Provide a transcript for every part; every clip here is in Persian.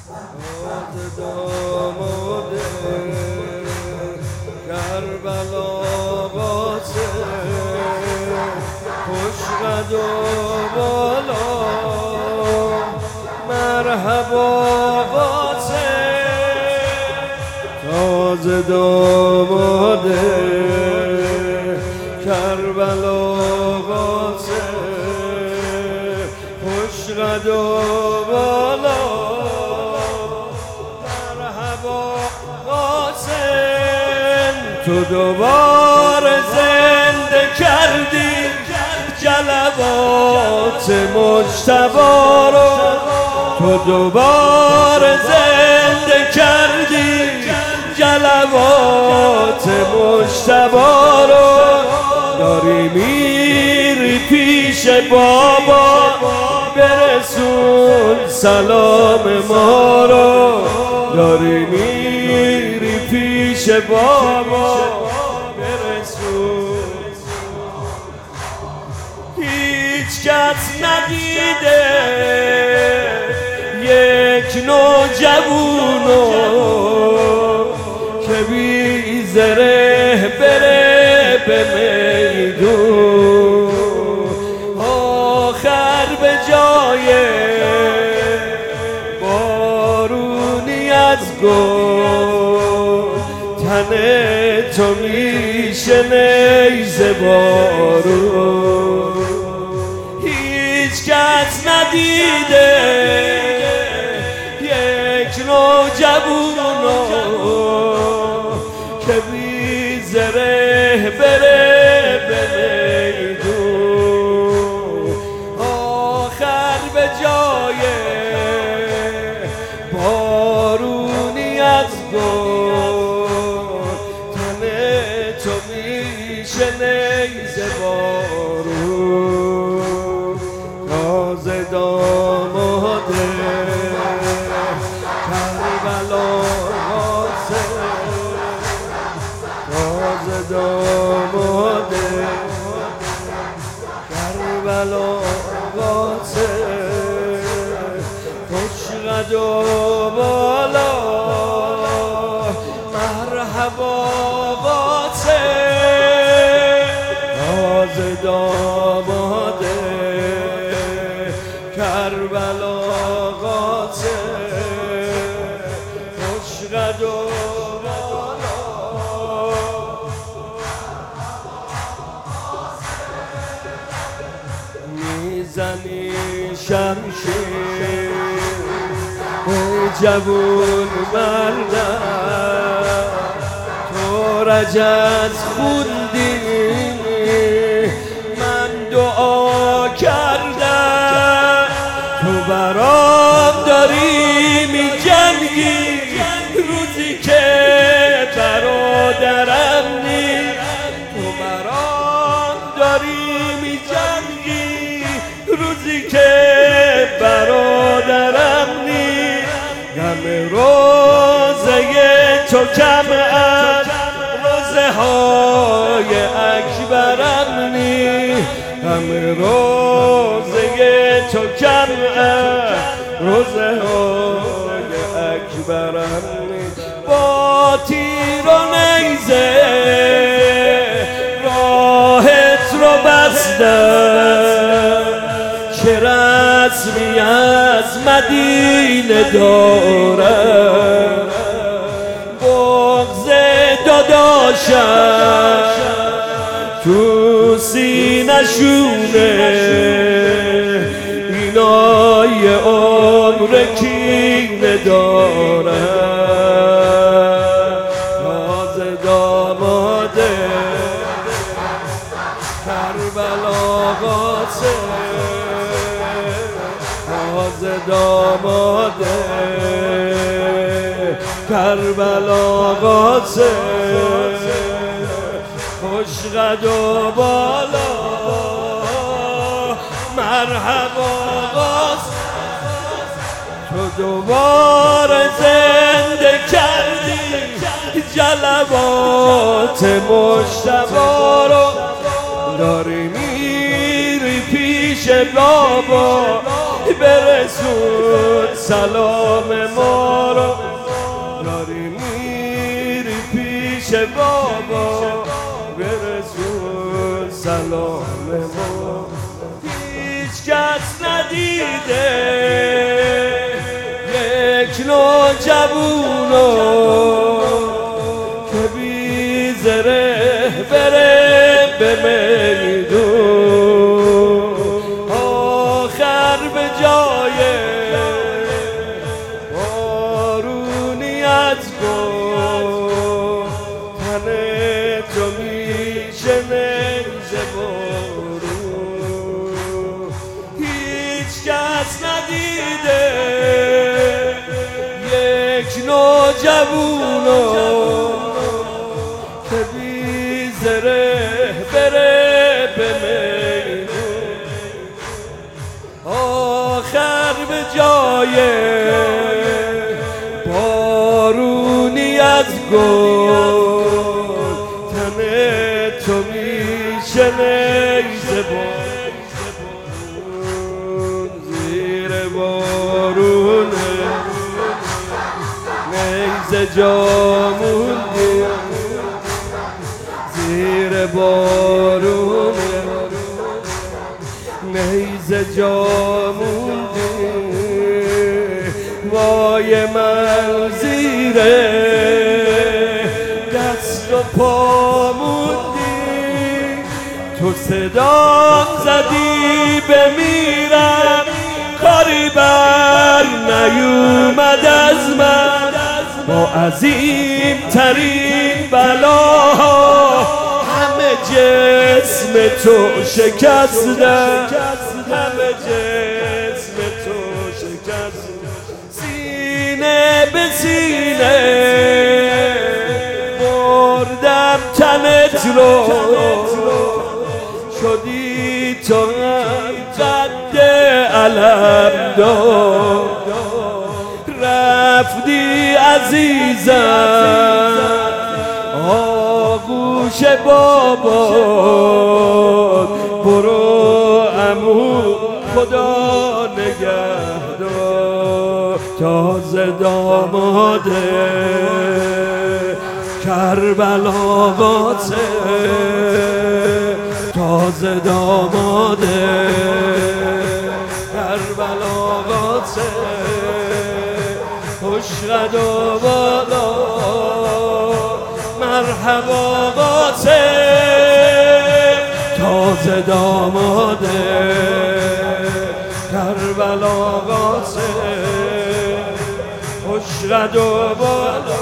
تازه داماد کربلا قاسم خوشقد و بالا مرحبا قاسم تازه داماد کربلا قاسم خوشقد و بالا مرحبا قاسم تو دوباره زنده کردی جلوات مجتبی رو تو دوباره زنده کردی جلوات مجتبی رو داری میری پیش بابا برسون سلام ما رو داری میری پیش بابا برسون هیچ کس ندیده یک نوجوونو که بی زره بره به میدون آخر به جای بارونی از گل تن تو میشه نیزه بارون هیچ کس ندیده یک نوجوونو که بی زره بره به میدون آخر به جای بارونی از گل تن تو میشه نیزه بارون تازه داماد کربلا قاسم تازه داماد کربلا قاسم خوشقد و بالا مرحبا قاسم تازه داماد کربلا قاسم خوشقد و بالا میزنی شمشیر ای جوون مردم تو رجز خوندی من دعا کردم تو برام داری می جنگی روزی که برادرم نیست تو برام داری می جنگی روزی که برادرم نیست غم روزه تو کم از روزه های اکبرم نیست غم روزه تو کم از روزه های اکبرم نیست با تیر و نیزه راهت رو بستم چه رسمی از مدینه دارم بغض داداشم تو سینه‌شونه اینای عمر کینه دارم تازه داماد کربلا قاسم تازه داماد کربلا قاسم خوشقد و بالا مرحبا قاسم تو دوباره زنده کردی جلوات مجتبی رو داری میری پیش بابا برسون سلام ما رو داری میری پیش بابا برسون سلام ما هیچ کس ندیده یک نوجوونو که بی زره بره به میدون آخر به جای بارونی از گل تن تو میشه نیزه بارون هیچ کس ندیده یک نوجوونو که بی زره بره به میدون آخر به جای بارونی از گل تن تو میشه نیزه بارون زیر بارون نیزه جا موندی زیر بارون نیزه جا موندی وای من زیر دست و پا موندی تو صدام زدی بمیرم کاری بر نیومد از من با عظیم ترین بلاها همه جسم تو شکستم همه جسم تو شکستم سینه به سینه بردم تنت رو شدی تو هم قد علم دار رفتی عزیزم آغوش بابا برو عمو خدا نگهدار تازه داماده کربلا قاسه تازه داماده کربلا قاسه خوشقد و بالا مرحبا قاسم تازه داماده کربلا قاسم خوشقد و بالا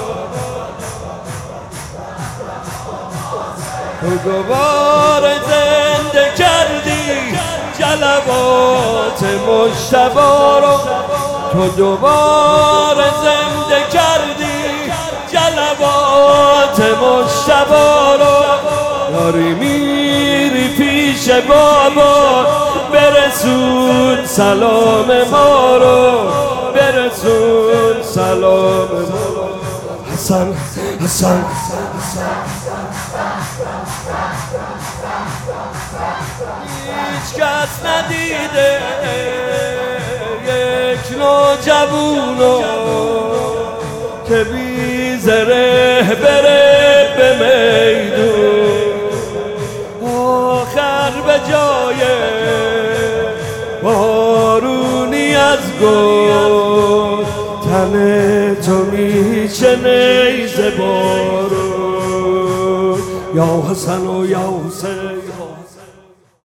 تو دوباره زنده کردی جلوات مجتبی رو تو دوباره زنده کردی جلوات مجتبی رو داری میری پیش بابا برسون سلام ما رو برسون سلام ما رو حسن حسن هیچ کس ندیده یک نوجوونو که بی زره بره به میدون آخر به جای بارونی از گل تن تو میشه نیزه بارون یا حسن و یا حسین